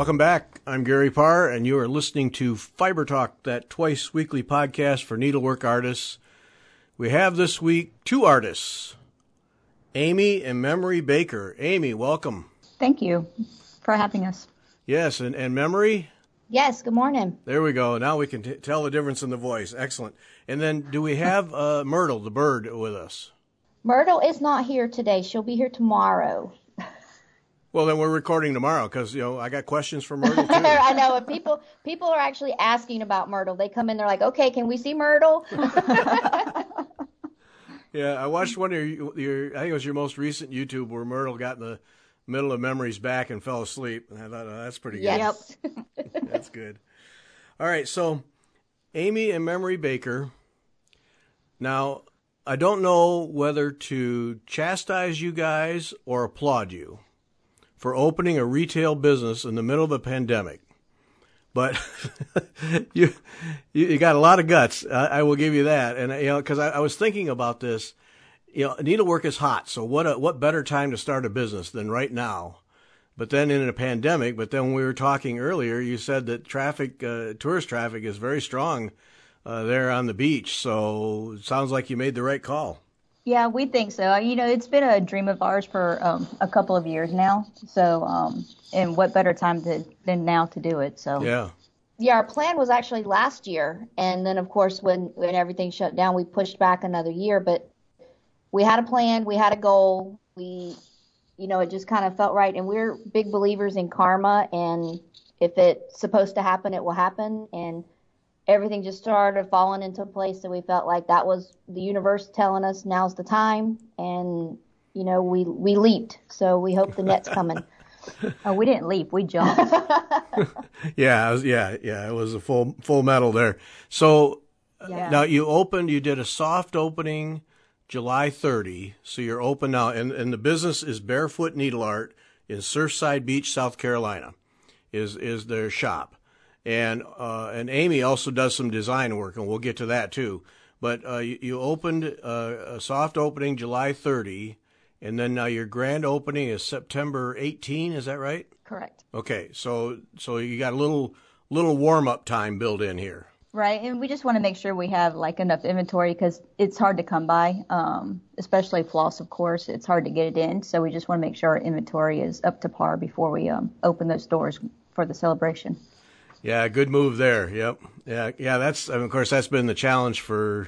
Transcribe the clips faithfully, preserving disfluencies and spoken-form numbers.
Welcome back. I'm Gary Parr, and you are listening to Fiber Talk, that twice-weekly podcast for needlework artists. We have this week two artists, Amy and Memory Baker. Amy, welcome. Thank you for having us. Yes, and, and Memory? Yes, good morning. There we go. Now we can t- tell the difference in the voice. Excellent. And then do we have uh, Myrtle, the bird, with us? Myrtle is not here today. She'll be here tomorrow. Well, then we're recording tomorrow because, you know, I got questions for Myrtle, too. I know. If people people are actually asking about Myrtle. They come in, they're like, okay, can we see Myrtle? Yeah, I watched one of your, your, I think it was your most recent YouTube where Myrtle got in the middle of Memory's back and fell asleep. I thought, oh, that's pretty good. Yes. That's good. All right, so Amy and Memory Baker. Now, I don't know whether to chastise you guys or applaud you for opening a retail business in the middle of a pandemic. But you, you got a lot of guts. I, I will give you that. And, you know, because I, I was thinking about this, you know, needlework is hot. So what, a, what better time to start a business than right now? But then in a pandemic, but then when we were talking earlier, you said that traffic, uh, tourist traffic is very strong uh, there on the beach. So it sounds like you made the right call. Yeah, we think so. You know, it's been a dream of ours for um, a couple of years now. So, um, and what better time to, than now to do it? So, yeah. Yeah, our plan was actually last year. And then, of course, when, when everything shut down, we pushed back another year. But we had a plan. We had a goal. We, you know, it just kind of felt right. And we're big believers in karma. And if it's supposed to happen, it will happen. And everything just started falling into place, so we felt like that was the universe telling us now's the time, and you know we we leaped. So we hope the net's coming. Oh, we didn't leap, we jumped. yeah, I was, yeah, yeah. It was a full full metal there. So yeah. Now you opened. You did a soft opening, July thirtieth. So you're open now, and and the business is Barefoot Needle Art in Surfside Beach, South Carolina. Is is their shop. And uh, and Amy also does some design work, and we'll get to that too. But uh, you, you opened uh, a soft opening July thirtieth, and then now your grand opening is September eighteenth. Is that right? Correct. Okay, so so you got a little little warm up time built in here. Right, and we just want to make sure we have like enough inventory because it's hard to come by, um, especially floss. Of course, it's hard to get it in. So we just want to make sure our inventory is up to par before we um, open those doors for the celebration. Yeah, good move there. Yep. Yeah, yeah. That's I mean, of course that's been the challenge for,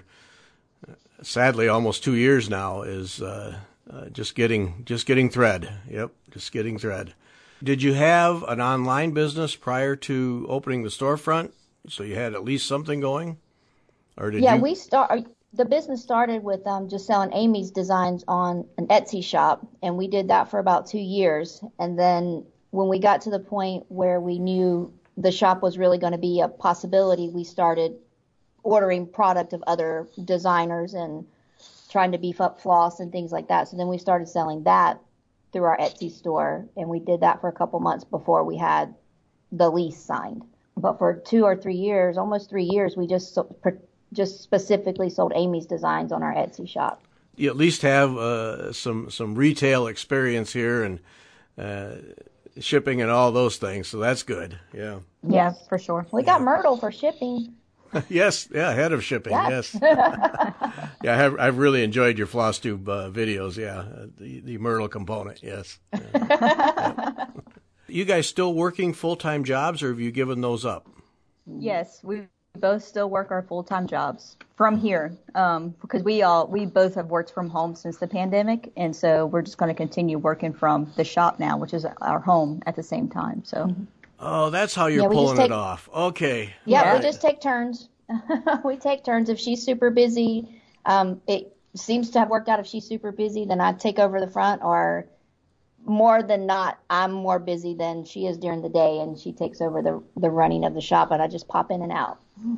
sadly, almost two years now. Is uh, uh, just getting just getting thread. Yep, just getting thread. Did you have an online business prior to opening the storefront? So you had at least something going, or did yeah, you? we start. The business started with um, just selling Amy's designs on an Etsy shop, and we did that for about two years. And then when we got to the point where we knew the shop was really going to be a possibility, we started ordering product of other designers and trying to beef up floss and things like that. So then we started selling that through our Etsy store, and we did that for a couple months before we had the lease signed. But for two or three years, almost three years, we just just specifically sold Amy's designs on our Etsy shop. You at least have uh, some some retail experience here and uh, shipping and all those things, so that's good. Yeah. Yeah, for sure. We got Myrtle for shipping. Yes, yeah, head of shipping. Yes. yes. Yeah, I have, I've really enjoyed your floss tube uh, videos. Yeah, uh, the the Myrtle component. Yes. Yeah. Yeah. You guys still working full-time jobs, or have you given those up? Yes, we both still work our full-time jobs from here um, because we all we both have worked from home since the pandemic, and so we're just going to continue working from the shop now, which is our home at the same time. So. Mm-hmm. Oh, that's how you're yeah, pulling take, it off. Okay. Yeah, yeah, we just take turns. we take turns. If she's super busy, um, it seems to have worked out. If she's super busy, then I take over the front, or more than not, I'm more busy than she is during the day, and she takes over the the running of the shop, and I just pop in and out.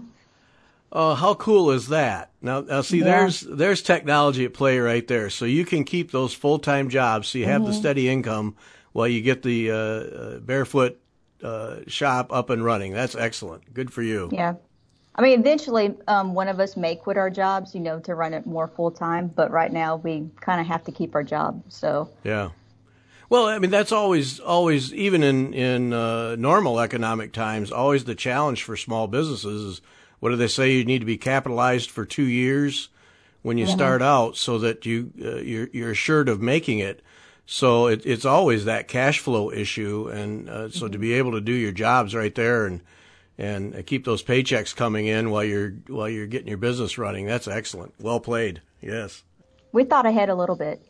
Oh, how cool is that? Now, now see, yeah. there's there's technology at play right there. So you can keep those full-time jobs, so you have mm-hmm. the steady income while you get the uh, uh, barefoot uh, shop up and running. That's excellent. Good for you. Yeah. I mean, eventually um, one of us may quit our jobs, you know, to run it more full-time. But right now we kind of have to keep our job. So yeah. Well, I mean, that's always, always, even in, in uh, normal economic times, always the challenge for small businesses is, what do they say? You need to be capitalized for two years when you mm-hmm. start out so that you, uh, you're, you're assured of making it. So it, it's always that cash flow issue. And uh, so mm-hmm. to be able to do your jobs right there and, and keep those paychecks coming in while you're, while you're getting your business running, that's excellent. Well played. Yes. We thought ahead a little bit.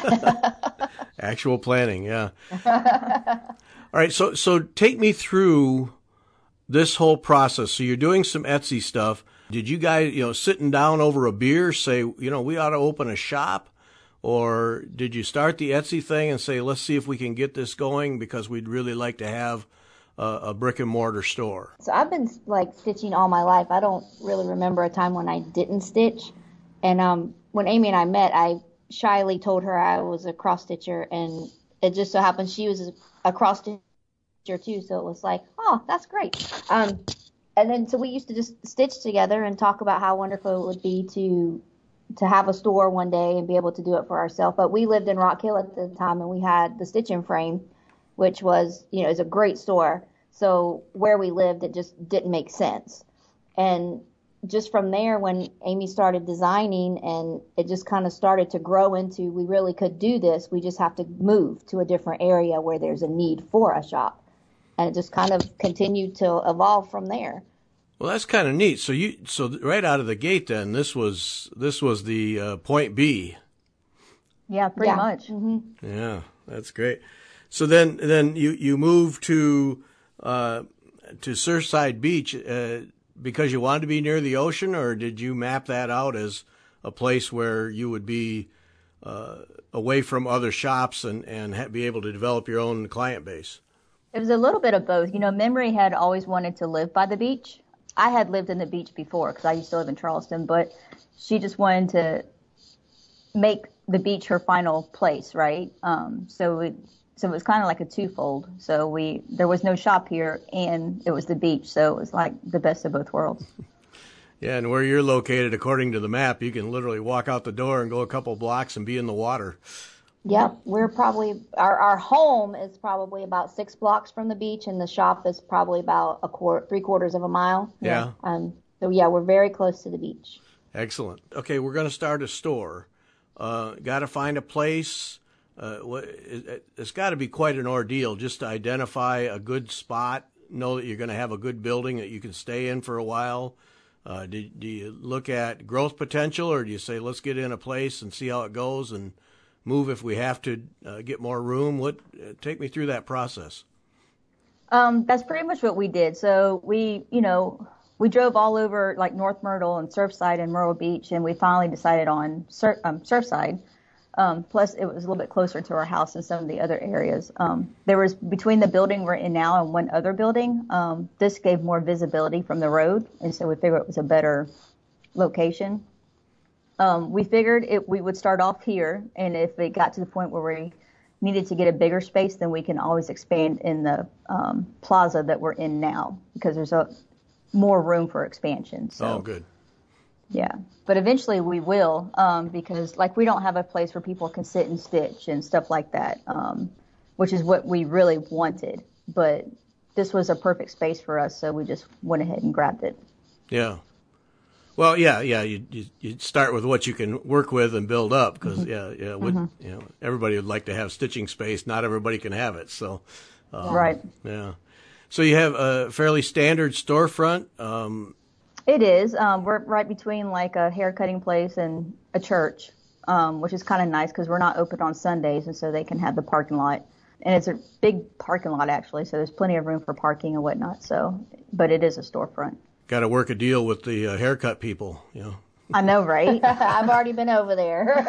Actual planning, yeah. All right, so so take me through this whole process. So you're doing some Etsy stuff. Did you guys, you know, sitting down over a beer say, you know, we ought to open a shop? Or did you start the Etsy thing and say, let's see if we can get this going because we'd really like to have a, a brick and mortar store? So I've been like stitching all my life. I don't really remember a time when I didn't stitch. And um, when Amy and I met, I shyly told her I was a cross stitcher, and it just so happened she was a cross stitcher too. So it was like, oh, that's great. Um, and then so we used to just stitch together and talk about how wonderful it would be to to have a store one day and be able to do it for ourselves. But we lived in Rock Hill at the time, and we had the Stitch and Frame, which was, you know, is a great store. So where we lived, it just didn't make sense. And just from there, when Amy started designing and it just kind of started to grow into, we really could do this. We just have to move to a different area where there's a need for a shop. And it just kind of continued to evolve from there. Well, that's kind of neat. So you, so right out of the gate, then this was this was the uh, point B. Yeah, pretty yeah. much. Mm-hmm. Yeah, that's great. So then, then you you moved to uh, to Surfside Beach. Uh, Because you wanted to be near the ocean, or did you map that out as a place where you would be uh, away from other shops and, and ha- be able to develop your own client base? It was a little bit of both. You know, Memory had always wanted to live by the beach. I had lived in the beach before because I used to live in Charleston, but she just wanted to make the beach her final place, right? Um, so it, So it was kind of like a twofold. So we there was no shop here, and it was the beach. So it was like the best of both worlds. Yeah, and where you're located, according to the map, you can literally walk out the door and go a couple blocks and be in the water. Yep, we're probably our our home is probably about six blocks from the beach, and the shop is probably about a quarter, three quarters of a mile. Yeah. Um. So yeah, we're very close to the beach. Excellent. Okay, we're going to start a store. Uh, got to find a place. Uh, it's got to be quite an ordeal just to identify a good spot, know that you're going to have a good building that you can stay in for a while. Uh, do, do you look at growth potential, or do you say, let's get in a place and see how it goes and move if we have to uh, get more room? What, uh, take me through that process. Um, that's pretty much what we did. So we, you know, we drove all over like North Myrtle and Surfside and Myrtle Beach, and we finally decided on Sur- um, Surfside. Um, plus, it was a little bit closer to our house than some of the other areas. Um, there was, between the building we're in now and one other building, um, this gave more visibility from the road, and so we figured it was a better location. Um, we figured it, we would start off here, and if it got to the point where we needed to get a bigger space, then we can always expand in the um, plaza that we're in now, because there's a more room for expansion. So. Oh, good. Yeah, but eventually we will, um, because like we don't have a place where people can sit and stitch and stuff like that, um, which is what we really wanted. But this was a perfect space for us, so we just went ahead and grabbed it. Yeah. Well, yeah, yeah. You you, you start with what you can work with and build up, because mm-hmm. yeah, yeah. Would, mm-hmm. you know, everybody would like to have stitching space. Not everybody can have it, so um, right. Yeah. So you have a fairly standard storefront. Um, It is. Um, we're right between like a hair cutting place and a church, um, which is kind of nice because we're not open on Sundays, and so they can have the parking lot. And it's a big parking lot, actually, so there's plenty of room for parking and whatnot. So, but it is a storefront. Got to work a deal with the uh, haircut people, you know. I know, right? I've already been over there.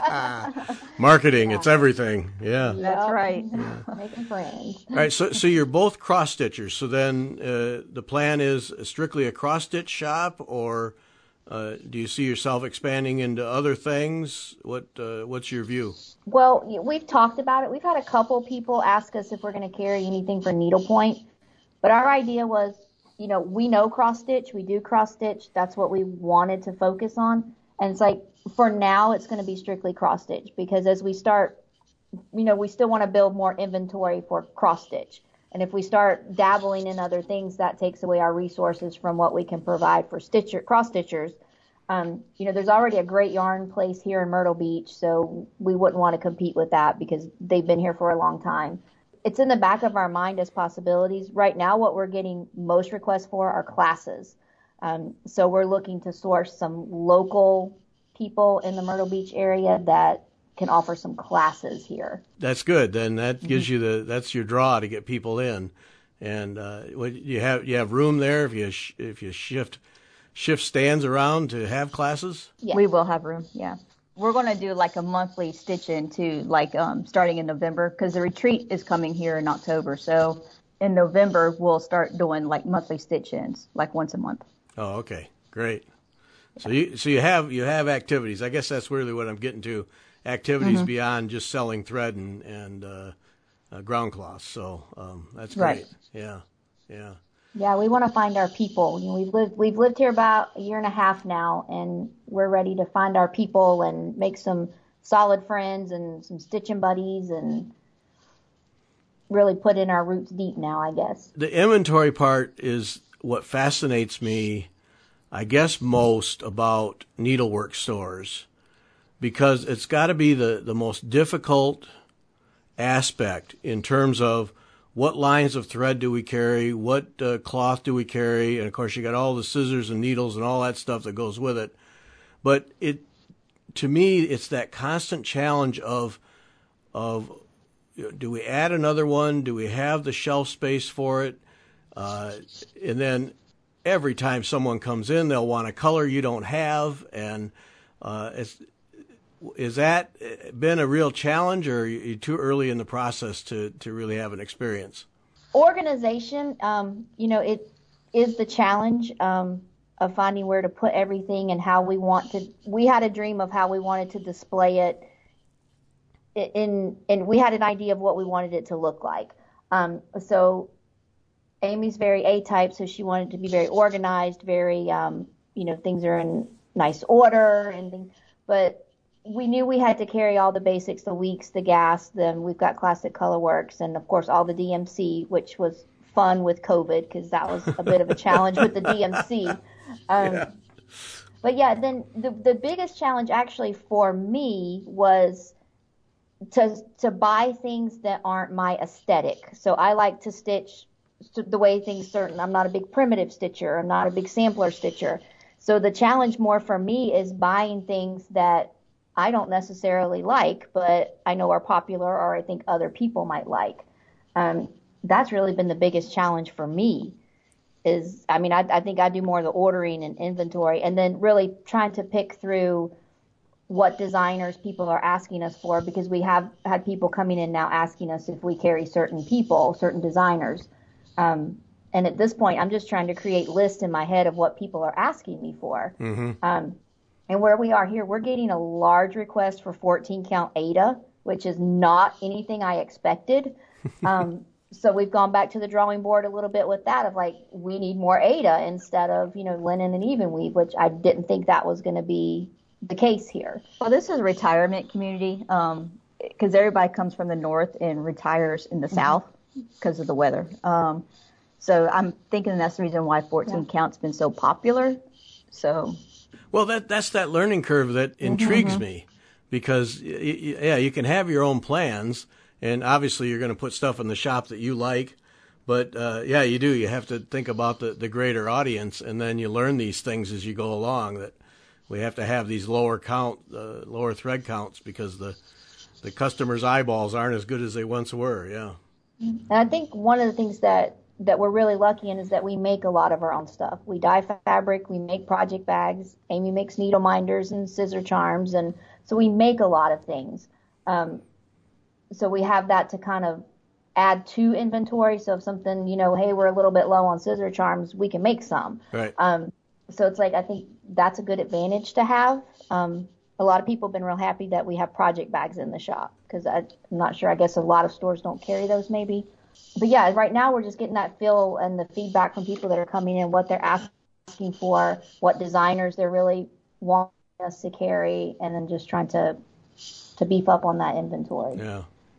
Marketing, yeah. It's everything. Yeah. That's right. Yeah. Making friends. All right, so so you're both cross-stitchers. So then uh, the plan is strictly a cross-stitch shop, or uh, do you see yourself expanding into other things? What uh, What's your view? Well, we've talked about it. We've had a couple people ask us if we're going to carry anything for needlepoint. But our idea was, you know, we know cross-stitch. We do cross-stitch. That's what we wanted to focus on. And it's like, for now, it's going to be strictly cross-stitch, because as we start you know, we still want to build more inventory for cross stitch. And if we start dabbling in other things, that takes away our resources from what we can provide for stitcher, cross stitchers. Um, you know, there's already a great yarn place here in Myrtle Beach, so we wouldn't want to compete with that because they've been here for a long time. It's in the back of our mind as possibilities. Right now, what we're getting most requests for are classes. Um, so we're looking to source some local people in the Myrtle Beach area that can offer some classes here. That's good. Then that gives mm-hmm. you the that's your draw to get people in, and uh, you have you have room there if you sh- if you shift shift stands around to have classes. Yeah. We will have room. Yeah, we're going to do like a monthly stitch in too, like um, starting in November because the retreat is coming here in October. So in November we'll start doing like monthly stitch ins, like once a month. Oh, okay, great. Yeah. So you so you have you have activities. I guess that's really what I'm getting to. Activities mm-hmm. beyond just selling thread and, and uh, uh, ground cloths. So um, that's great. Right. Yeah, yeah. Yeah, we want to find our people. You know, we've lived we've lived here about a year and a half now, and we're ready to find our people and make some solid friends and some stitching buddies and really put in our roots deep now, I guess. The inventory part is what fascinates me, I guess, most about needlework stores. Because it's got to be the, the most difficult aspect in terms of what lines of thread do we carry, what uh, cloth do we carry, and of course you got all the scissors and needles and all that stuff that goes with it. But it, to me, it's that constant challenge of, of you know, do we add another one? Do we have the shelf space for it? Uh, and then every time someone comes in, they'll want a color you don't have, and uh, it's. Is that been a real challenge, or are you too early in the process to, to really have an experience? Organization, um, you know, it is the challenge um, of finding where to put everything and how we want to. We had a dream of how we wanted to display it, in, and we had an idea of what we wanted it to look like. Um, so Amy's very A-type, so she wanted to be very organized, very, um, you know, things are in nice order and things, but we knew we had to carry all the basics, the Weeks, the Gas, then we've got Classic Colorworks, and of course all the D M C, which was fun with COVID because that was a bit of a challenge with the D M C. Um, yeah. But yeah, then the the biggest challenge actually for me was to to buy things that aren't my aesthetic. So I like to stitch the way things certain. I'm not a big primitive stitcher. I'm not a big sampler stitcher. So the challenge more for me is buying things that I don't necessarily like, but I know are popular or I think other people might like. Um, that's really been the biggest challenge for me is, I mean, I, I think I do more of the ordering and inventory and then really trying to pick through what designers people are asking us for, because we have had people coming in now asking us if we carry certain people, certain designers. Um, and at this point, I'm just trying to create lists in my head of what people are asking me for. Mm-hmm. Um, And where we are here, we're getting a large request for fourteen count Aida, which is not anything I expected. Um, so we've gone back to the drawing board a little bit with that of like, we need more Aida instead of, you know, linen and even weave, which I didn't think that was going to be the case here. Well, this is a retirement community um, because everybody comes from the north and retires in the mm-hmm. south because of the weather. Um, so I'm thinking that's the reason why fourteen yeah. count's been so popular. So... Well, that that's that learning curve that intrigues mm-hmm. me because, yeah, you can have your own plans, and obviously you're going to put stuff in the shop that you like, but, uh, yeah, you do. You have to think about the, the greater audience, and then you learn these things as you go along, that we have to have these lower count, uh, lower thread counts because the the customer's eyeballs aren't as good as they once were, yeah. And I think one of the things that that we're really lucky in is that we make a lot of our own stuff. We dye fabric, we make project bags. Amy makes needle minders and scissor charms, and so we make a lot of things. Um, so we have that to kind of add to inventory. So if something, you know, hey, we're a little bit low on scissor charms, we can make some. Right. Um, so it's like, I think that's a good advantage to have. Um, a lot of people have been real happy that we have project bags in the shop because I'm not sure, I guess a lot of stores don't carry those maybe. But yeah, right now we're just getting that feel and the feedback from people that are coming in, what they're asking for, what designers they're really wanting us to carry, and then just trying to to beef up on that inventory. Yeah,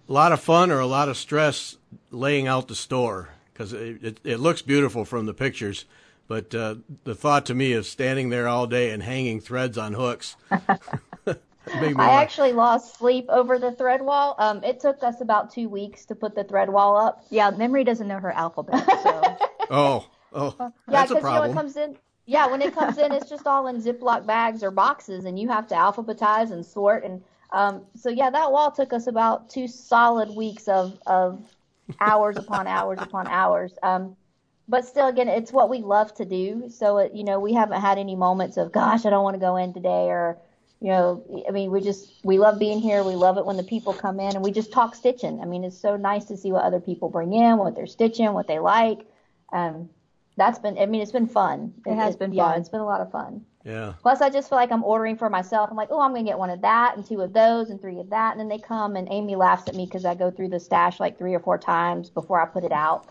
a lot of fun or a lot of stress laying out the store? Because it, it, it looks beautiful from the pictures, but uh, the thought to me of standing there all day and hanging threads on hooks. I laugh. Actually lost sleep over the thread wall. Um, it took us about two weeks to put the thread wall up. Yeah, Memory doesn't know her alphabet. So. oh, oh, yeah, that's a problem. You know, it comes in. Yeah, when it comes in, it's just all in Ziploc bags or boxes, and you have to alphabetize and sort. And um, so, yeah, that wall took us about two solid weeks of of hours upon hours upon hours. Um, but still, again, it's what we love to do. So, it, you know, we haven't had any moments of, gosh, I don't want to go in today, or you know, I mean, we just, we love being here. We love it when the people come in and we just talk stitching. I mean, it's so nice to see what other people bring in, what they're stitching, what they like. Um, that's been, I mean, it's been fun. It, it has been yeah, fun. It's been a lot of fun. Yeah. Plus, I just feel like I'm ordering for myself. I'm like, oh, I'm going to get one of that and two of those and three of that. And then they come and Amy laughs at me because I go through the stash like three or four times before I put it out.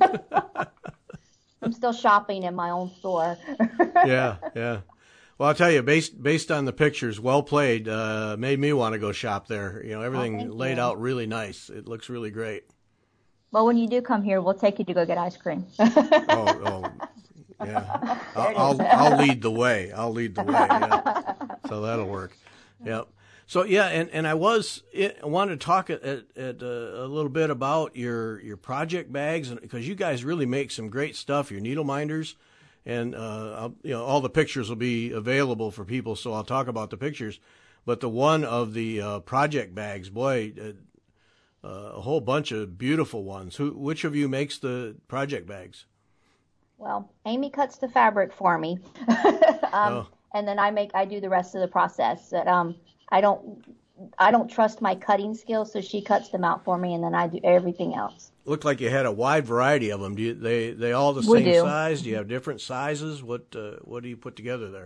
I'm still shopping in my own store. yeah, yeah. Well, I'll tell you, based based on the pictures, well played, uh, made me want to go shop there. You know, everything oh, laid you. out really nice. It looks really great. Well, when you do come here, we'll take you to go get ice cream. oh, oh, yeah. I'll, I'll I'll lead the way. I'll lead the way. Yeah. So that'll work. Yep. So yeah, and, and I was I wanted to talk at, at, at uh, a little bit about your your project bags, and because you guys really make some great stuff. Your needle minders. And, uh, I'll, you know, all the pictures will be available for people, so I'll talk about the pictures. But the one of the uh, project bags, boy, uh, uh, a whole bunch of beautiful ones. Who, which of you makes the project bags? Well, Amy cuts the fabric for me, um, oh. and then I make, I do the rest of the process. But, um, I don't, I don't trust my cutting skills, so she cuts them out for me, and then I do everything else. Looked like you had a wide variety of them. Do you, they they all the we same do. size? Do you have different sizes? What uh, what do you put together there?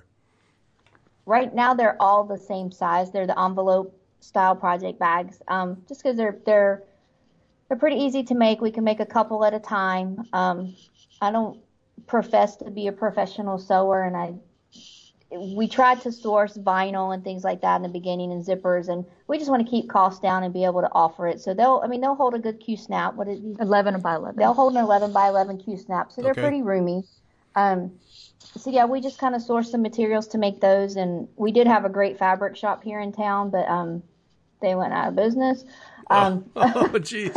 Right now, they're all the same size. They're the envelope style project bags. Um, just because they're they're they're pretty easy to make. We can make a couple at a time. Um, I don't profess to be a professional sewer, and I we tried to source vinyl and things like that in the beginning and zippers, and we just want to keep costs down and be able to offer it. So they'll, I mean, they'll hold a good Q snap. What is it? eleven by eleven. They'll hold an eleven by eleven Q snap, so they're okay. pretty roomy. Um, so yeah, we just kind of sourced some materials to make those, and we did have a great fabric shop here in town, but um, they went out of business. Um, oh, jeez.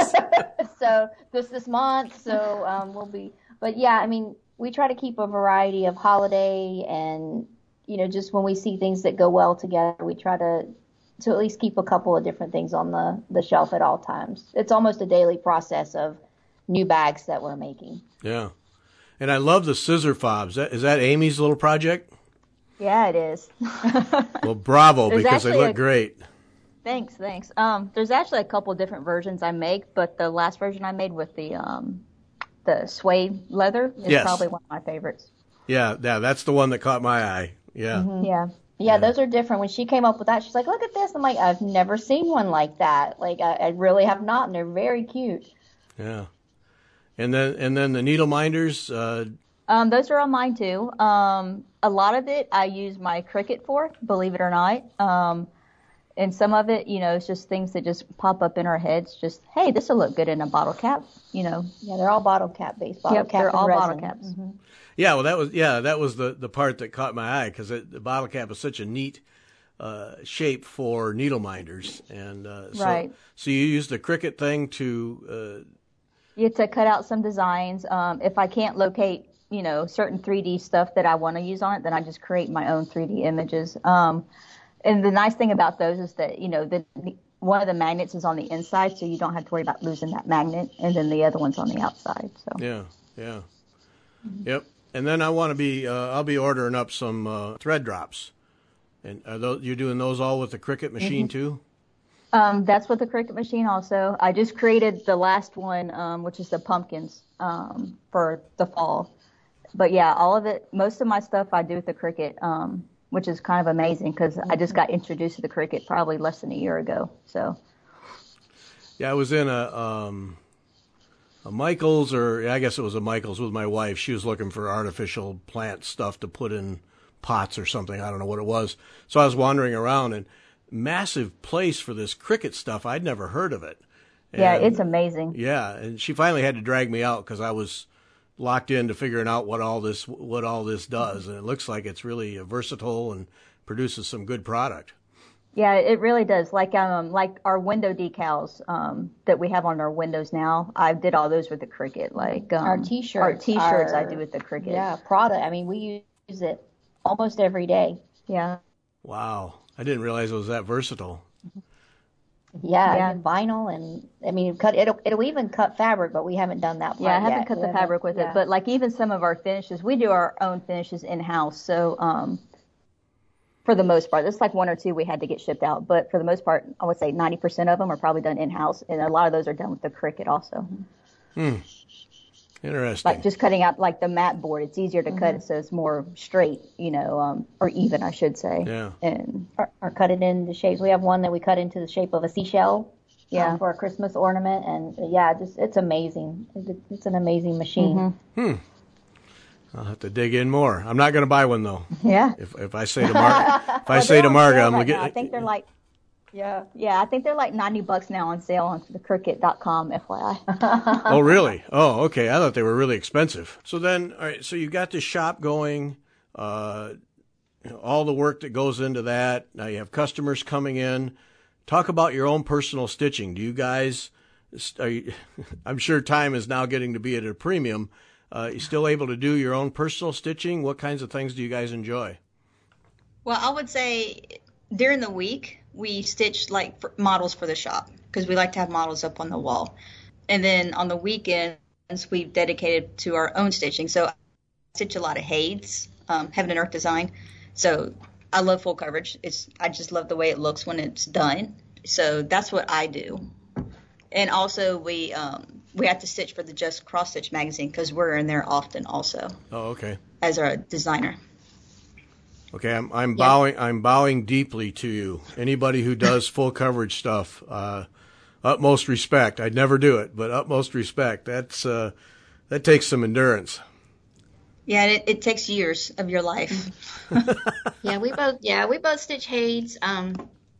so just this month, so um, we'll be. But yeah, I mean, we try to keep a variety of holiday and. You know, just when we see things that go well together, we try to to at least keep a couple of different things on the, the shelf at all times. It's almost a daily process of new bags that we're making. Yeah. And I love the scissor fobs. That, is that Amy's little project? Yeah, it is. Well, bravo, because they look a, great. Thanks, thanks. Um, there's actually a couple different versions I make, but the last version I made with the um, the suede leather is yes. probably one of my favorites. Yeah, yeah, that's the one that caught my eye. Yeah. Mm-hmm. Yeah. Yeah, those are different. When she came up with that, she's like, look at this. I'm like, I've never seen one like that. Like, I, I really have not, and they're very cute. Yeah. And then and then the needle minders. Uh... Um, those are on mine, too. Um, a lot of it I use my Cricut for, believe it or not. Um, and some of it, you know, it's just things that just pop up in our heads. Just, hey, this will look good in a bottle cap, you know. Yeah, they're all bottle cap based. Bottle yep, cap they're all resin. bottle caps. Mm-hmm. Yeah, well, that was yeah, that was the, the part that caught my eye because the bottle cap is such a neat uh, shape for needle minders, and uh, so right. so you use the Cricut thing to uh, you have to cut out some designs. Um, if I can't locate, you know, certain three D stuff that I want to use on it, then I just create my own three D images. Um, and the nice thing about those is that you know the, the one of the magnets is on the inside, so you don't have to worry about losing that magnet, and then the other one's on the outside. So yeah, yeah, mm-hmm. Yep. And then I want to be, uh, I'll be ordering up some uh, thread drops. And are those, you're doing those all with the Cricut machine mm-hmm. too? Um, that's with the Cricut machine also. I just created the last one, um, which is the pumpkins um, for the fall. But yeah, all of it, most of my stuff I do with the Cricut, um, which is kind of amazing because mm-hmm. I just got introduced to the Cricut probably less than a year ago. So. Yeah, I was in a... Um... A Michael's, or I guess it was a Michael's with my wife. She was looking for artificial plant stuff to put in pots or something. I don't know what it was. So I was wandering around, and massive place for this Cricut stuff. I'd never heard of it. And, yeah, it's amazing. Yeah, and she finally had to drag me out because I was locked into figuring out what all this what all this does, and it looks like it's really versatile and produces some good product. Yeah, it really does. Like um, like our window decals um, that we have on our windows now, I did all those with the Cricut. Like um, our T-shirts, our T-shirts, our, I do with the Cricut. Yeah, Prada. I mean, we use it almost every day. Yeah. Wow, I didn't realize it was that versatile. Yeah, Yeah. and vinyl, and I mean, cut it'll it'll even cut fabric, but we haven't done that part Yeah, I haven't yet. cut We the haven't- fabric with yeah. it, but like even some of our finishes, we do our own finishes in house. So um, for the most part, there's like one or two we had to get shipped out, but for the most part, I would say ninety percent of them are probably done in house, and a lot of those are done with the Cricut also. Hmm. Interesting. Like just cutting out like the mat board, it's easier to cut it so it's more straight, you know, um, or even, I should say. Yeah. And or, or cut it into shapes. We have one that we cut into the shape of a seashell. Yeah. um, for a Christmas ornament, and yeah, just it's amazing. It, it's an amazing machine. Hmm. I'll have to dig in more. I'm not going to buy one though. yeah. If if I say to Mar, if I Well, say they're to on Marga, sale I'm right gonna now. I get. think they're like, yeah, yeah, I think they're like ninety bucks now on sale on the Cricut dot com, F Y I. Oh, really? Oh, okay. I thought they were really expensive. So then, all right. So you got this shop going, uh, you know, all the work that goes into that. Now you have customers coming in. Talk about your own personal stitching. Do you guys? Are you, I'm sure time is now getting to be at a premium. Uh, you still able to do your own personal stitching? What kinds of things do you guys enjoy? Well, I would say during the week, we stitch like for models for the shop because we like to have models up on the wall. And then on the weekends, we've dedicated to our own stitching. So I stitch a lot of Hades, um, Heaven and Earth design. So I love full coverage. It's I just love the way it looks when it's done. So that's what I do. And also we um, we have to stitch for the Just Cross Stitch magazine because we're in there often also Oh, okay. as a designer. Okay, I'm I'm bowing I'm bowing deeply to you. Anybody who does full coverage stuff, uh, utmost respect. I'd never do it, but utmost respect. That's uh, that takes some endurance. Yeah, it, it takes years of your life. Yeah, we both yeah we both stitch Hades. Um,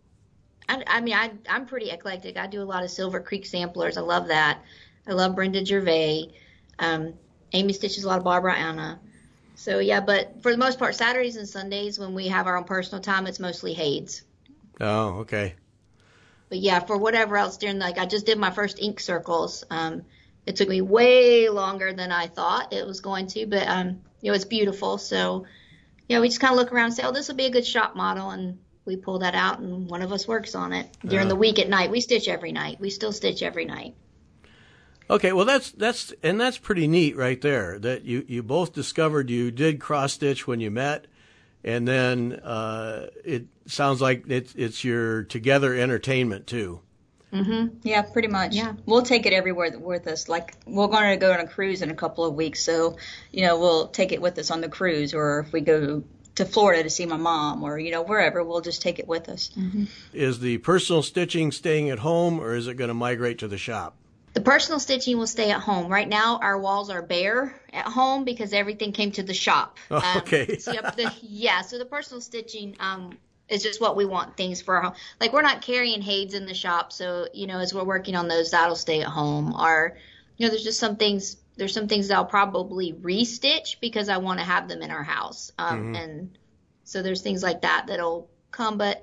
I, I mean I I'm pretty eclectic. I do a lot of Silver Creek samplers. I love that. I love Brenda Gervais. Um, Amy stitches a lot of Barbara Anna. So yeah, but for the most part, Saturdays and Sundays when we have our own personal time, it's mostly Hades. Oh, okay. But yeah, for whatever else during like I just did my first ink circles. Um, it took me way longer than I thought it was going to, but um, it was beautiful. So yeah, we just kind of look around and say, oh, this will be a good shop model, and we pull that out, and one of us works on it during Uh. the week at night. We stitch every night. We still stitch every night. Okay, well that's that's and that's pretty neat right there. That you, you both discovered you did cross stitch when you met, and then uh, it sounds like it's it's your together entertainment too. Yeah, pretty much. Yeah. We'll take it everywhere with us. Like, we're going to go on a cruise in a couple of weeks, so, you know, we'll take it with us on the cruise, or if we go to Florida to see my mom, or, you know, wherever, we'll just take it with us. Is the personal stitching staying at home, or is it going to migrate to the shop? The personal stitching will stay at home. Right now, our walls are bare at home because everything came to the shop. Oh, okay. So you have the, yeah, so the personal stitching um, is just what we want things for our home. Like, we're not carrying Hades in the shop, so, you know, as we're working on those, that'll stay at home. Or, you know, there's just some things, there's some things that I'll probably restitch because I want to have them in our house. Um, And so there's things like that that'll come, but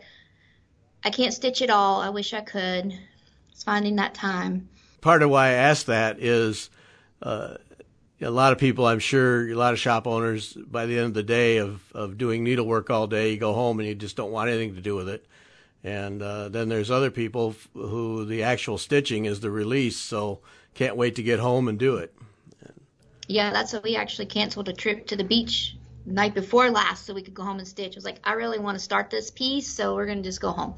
I can't stitch it all. I wish I could. It's finding that time. Part of why I asked that is uh, a lot of people, I'm sure, a lot of shop owners, by the end of the day of, of doing needlework all day, you go home and you just don't want anything to do with it. And uh, then there's other people f- who the actual stitching is the release, so can't wait to get home and do it. Yeah, that's what we actually canceled a trip to the beach the night before last so we could go home and stitch. I was like, I really want to start this piece, so we're going to just go home.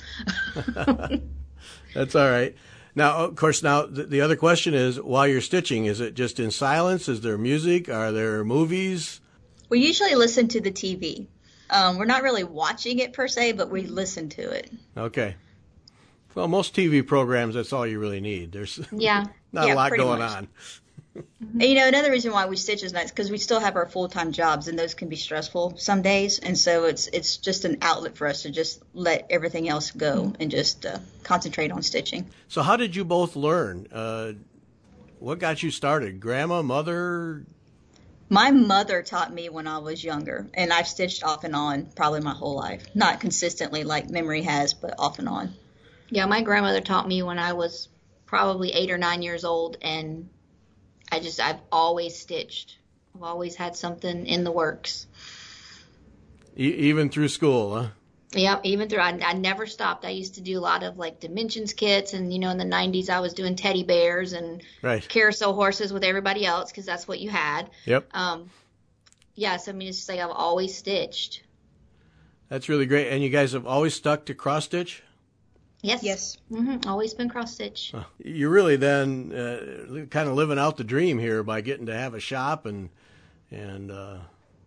That's all right. Now, of course, now the, the other question is, while you're stitching, is it just in silence? Is there music? Are there movies? We usually listen to the T V. Um, we're not really watching it per se, but we listen to it. Okay. Well, most T V programs, that's all you really need. There's Yeah. not Yeah, a lot pretty going much. on. And, you know, another reason why we stitch is nice because we still have our full-time jobs, and those can be stressful some days. And so it's it's just an outlet for us to just let everything else go and just uh, concentrate on stitching. So how did you both learn? Uh, what got you started? Grandma, mother? My mother taught me when I was younger, and I've stitched off and on probably my whole life. Not consistently like Memory has, but off and on. Yeah, my grandmother taught me when I was probably eight or nine years old, and I just, I've always stitched. I've always had something in the works. E- even through school, huh? Yeah, even through, I, I never stopped. I used to do a lot of like dimensions kits, and you know, in the nineties, I was doing teddy bears and right. carousel horses with everybody else because that's what you had. Yep. Um, yeah, so I mean, it's just like I've always stitched. That's really great. And you guys have always stuck to cross stitch? Yes. Yes. Mm-hmm. Always been cross stitch. Huh. You're really then uh, kind of living out the dream here by getting to have a shop and and uh,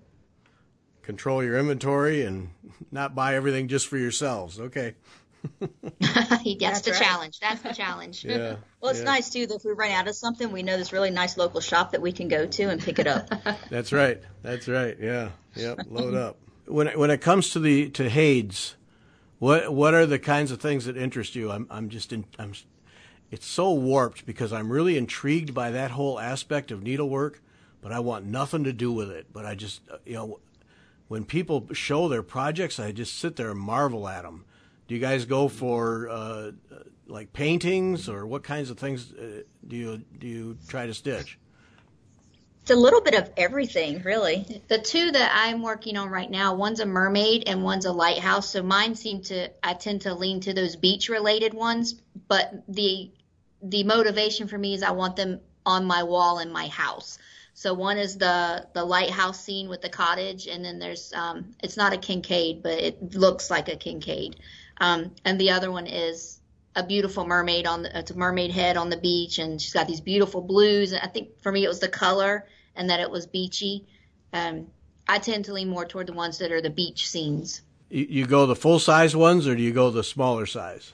control your inventory and not buy everything just for yourselves. Okay. That's, That's the right. challenge. That's the challenge. Yeah. Well, it's yeah. nice, too, that if we run out of something, we know this really nice local shop that we can go to and pick it up. That's right. That's right. Yeah. Yep. Load up. When it, when it comes to the to Hades, what what are the kinds of things that interest you? I'm I'm just in, I'm. It's so warped because I'm really intrigued by that whole aspect of needlework, but I want nothing to do with it. But I just you know, when people show their projects, I just sit there and marvel at them. Do you guys go for uh, like paintings, or what kinds of things uh, do you do you try to stitch? It's a little bit of everything, really. The two that I'm working on right now, one's a mermaid and one's a lighthouse. So mine seem to, I tend to lean to those beach related ones, but the the motivation for me is I want them on my wall in my house. So one is the the lighthouse scene with the cottage, and then there's um it's not a Kincaid, but it looks like a Kincaid. Um, and the other one is a beautiful mermaid on the, it's a mermaid head on the beach, and she's got these beautiful blues. And I think for me it was the color and that it was beachy. Um, I tend to lean more toward the ones that are the beach scenes. You, you go the full size ones, or do you go the smaller size?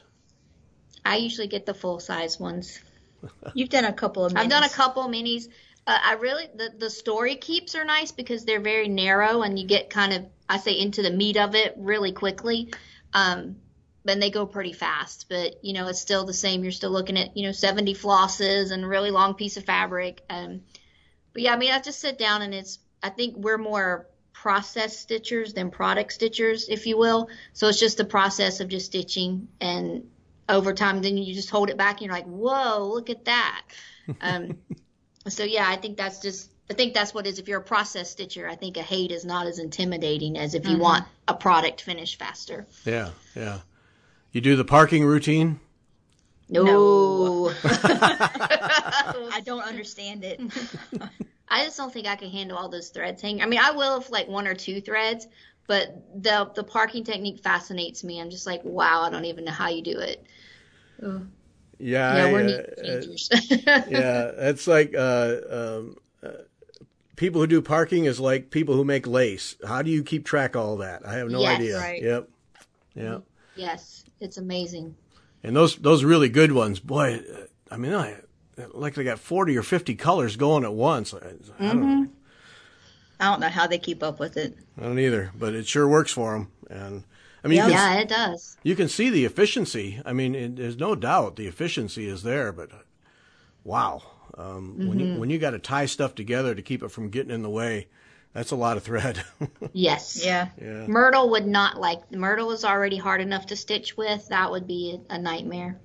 I usually get the full size ones. You've done a couple of minis. I've done a couple minis. Uh, I really the the story keeps are nice because they're very narrow, and you get kind of, I say, into the meat of it really quickly. Um, and they go pretty fast, but you know, it's still the same. You're still looking at, you know, seventy flosses and a really long piece of fabric. Um, but yeah, I mean, I just sit down and it's, I think we're more process stitchers than product stitchers, if you will. So it's just the process of just stitching, and over time, then you just hold it back and you're like, whoa, look at that. Um, so yeah, I think that's just, I think that's what it is. If you're a process stitcher, I think a Hade is not as intimidating as if you mm-hmm. want a product finished faster. Yeah, yeah. You do the parking routine? No. no. I don't understand it. I just don't think I can handle all those threads hanging. I mean, I will if like one or two threads, but the the parking technique fascinates me. I'm just like, wow, I don't even know how you do it. Ugh. Yeah, yeah, I, we're uh, neat changers. Yeah, that's like uh, um, uh, people who do parking is like people who make lace. How do you keep track of all that? I have no yes, idea. Right. Yep. Yep. Yes, it's amazing. And those those really good ones, boy, I mean, I like they got forty or fifty colors going at once. I, I mm-hmm. don't know. I don't know how they keep up with it. I don't either, but it sure works for them. And I mean, yeah, you can, yeah, it does. You can see the efficiency. I mean, it, there's no doubt the efficiency is there, but wow, um, mm-hmm. when you when you got to tie stuff together to keep it from getting in the way, that's a lot of thread. Yes. Yeah. Yeah. Myrtle would not like. Myrtle is already hard enough to stitch with. That would be a, a nightmare.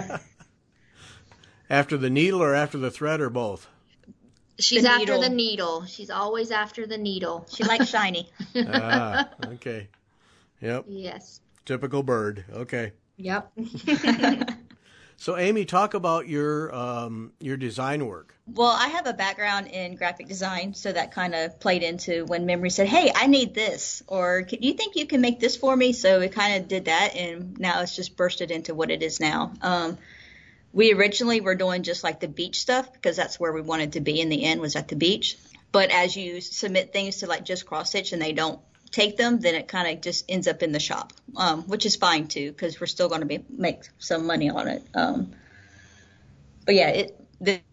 After the needle or after the thread or both? She's the after needle. the needle. She's always after the needle. She likes shiny. Ah, okay. Yep. Yes. Typical bird. Okay. Yep. So, Amy, talk about your um, your design work. Well, I have a background in graphic design, so that kind of played into when Memory said, hey, I need this, or do you think you can make this for me? So it kind of did that, and now it's just bursted into what it is now. Um, we originally were doing just like the beach stuff because that's where we wanted to be in the end, was at the beach. But as you submit things to like just cross stitch and they don't take them, then it kind of just ends up in the shop, um, which is fine too, because we're still going to be make some money on it. Um, but yeah, it the,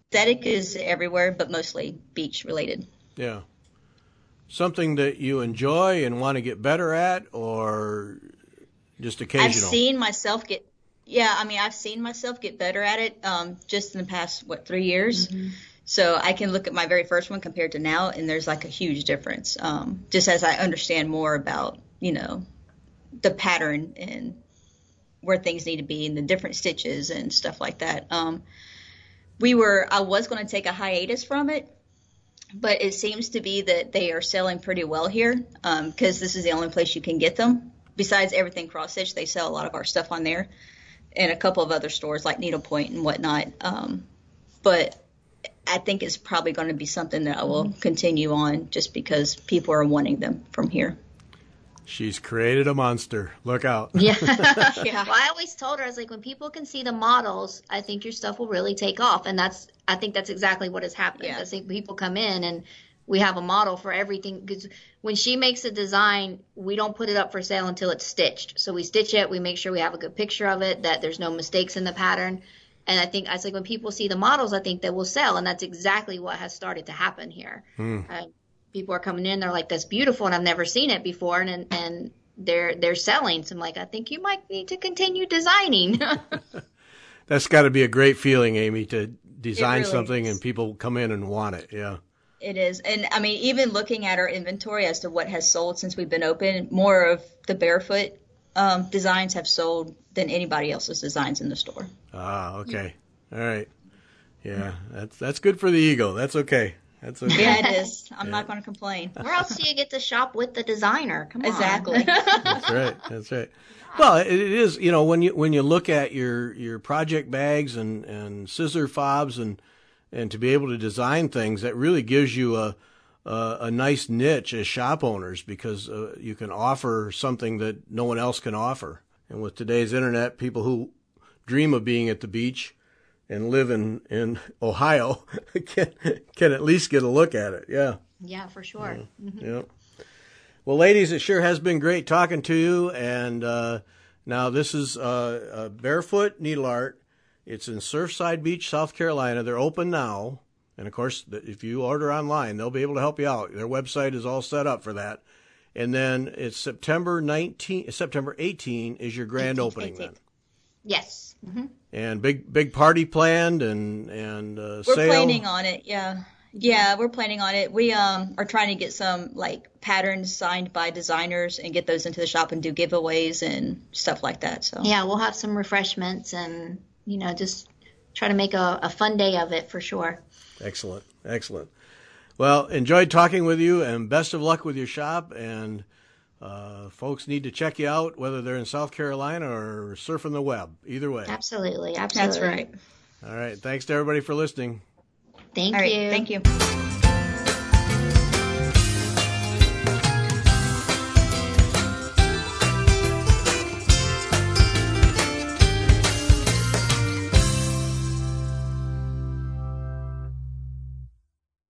aesthetic is everywhere, but mostly beach related. Yeah. Something that you enjoy and want to get better at, or just occasional? I've seen myself get, yeah, I mean, I've seen myself get better at it um, just in the past, what, three years. Mm-hmm. So I can look at my very first one compared to now, and there's like a huge difference. Um, just as I understand more about, you know, the pattern and where things need to be and the different stitches and stuff like that. Um, we were, I was going to take a hiatus from it, but it seems to be that they are selling pretty well here because um, this is the only place you can get them. Besides everything cross stitch, they sell a lot of our stuff on there and a couple of other stores like Needlepoint and whatnot. Um, but I think it's probably going to be something that I will continue on just because people are wanting them from here. She's created a monster. Look out. Yeah. yeah. Well, I always told her, I was like, when people can see the models, I think your stuff will really take off. And that's, I think that's exactly what has happened. Yeah. I think people come in and we have a model for everything. Because when she makes a design, we don't put it up for sale until it's stitched. So we stitch it. We make sure we have a good picture of it, that there's no mistakes in the pattern. And I think, I was like, when people see the models, I think they will sell. And that's exactly what has started to happen here. Hmm. Uh, people are coming in, they're like, that's beautiful, and I've never seen it before, and and they're they're selling. So I'm like, I think you might need to continue designing. That's got to be a great feeling, Amy, to design really something is. And people come in and want it. Yeah. It is. And I mean, even looking at our inventory as to what has sold since we've been open, more of the barefoot um, designs have sold than anybody else's designs in the store. Ah, okay. Yeah. All right. Yeah, that's that's good for the ego. That's okay. That's okay. Yeah, it is. I'm yeah. not going to complain. Where else do you get to shop with the designer? Come on. Exactly. That's right. That's right. Well, it is, you know, when you when you look at your, your project bags and, and scissor fobs and and to be able to design things, that really gives you a a, a nice niche as shop owners, because uh, you can offer something that no one else can offer. And with today's internet, people who dream of being at the beach and live in, in Ohio can can at least get a look at it. Yeah. Yeah, for sure. Yeah. Mm-hmm. Yeah. Well, ladies, it sure has been great talking to you. And uh, now this is uh, uh, Barefoot Needle Art. It's in Surfside Beach, South Carolina. They're open now. And, of course, if you order online, they'll be able to help you out. Their website is all set up for that. And then it's September nineteenth, September eighteenth is your grand opening then. Yes. Mm-hmm. And big big party planned and and uh, we're sale. planning on it. Yeah, yeah, we're planning on it. We um are trying to get some like patterns signed by designers and get those into the shop and do giveaways and stuff like that. So yeah, we'll have some refreshments and you know just try to make a, a fun day of it for sure. Excellent, excellent. Well, enjoyed talking with you, and best of luck with your shop. And Uh, folks need to check you out, whether they're in South Carolina or surfing the web. Either way. Absolutely. Absolutely. That's right. All right. Thanks to everybody for listening. Thank All you. Right, thank you.